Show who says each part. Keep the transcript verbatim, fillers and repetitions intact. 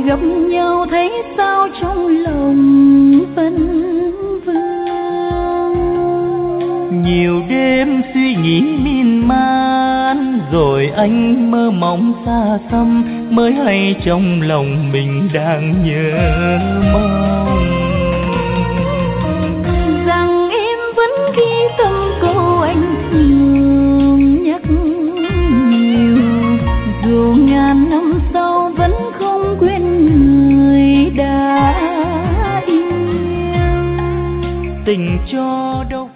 Speaker 1: gặp nhau thấy sao trong lòng phân vương.
Speaker 2: Nhiều đêm suy nghĩ miên man, rồi anh mơ mộng xa xăm, mới hay trong lòng mình đang nhớ mong.
Speaker 1: Rằng em vẫn ghi tâm câu anh thường nhắc nhiều, dù ngàn năm sau vẫn không quên người đã yêu.
Speaker 2: Tình cho đâu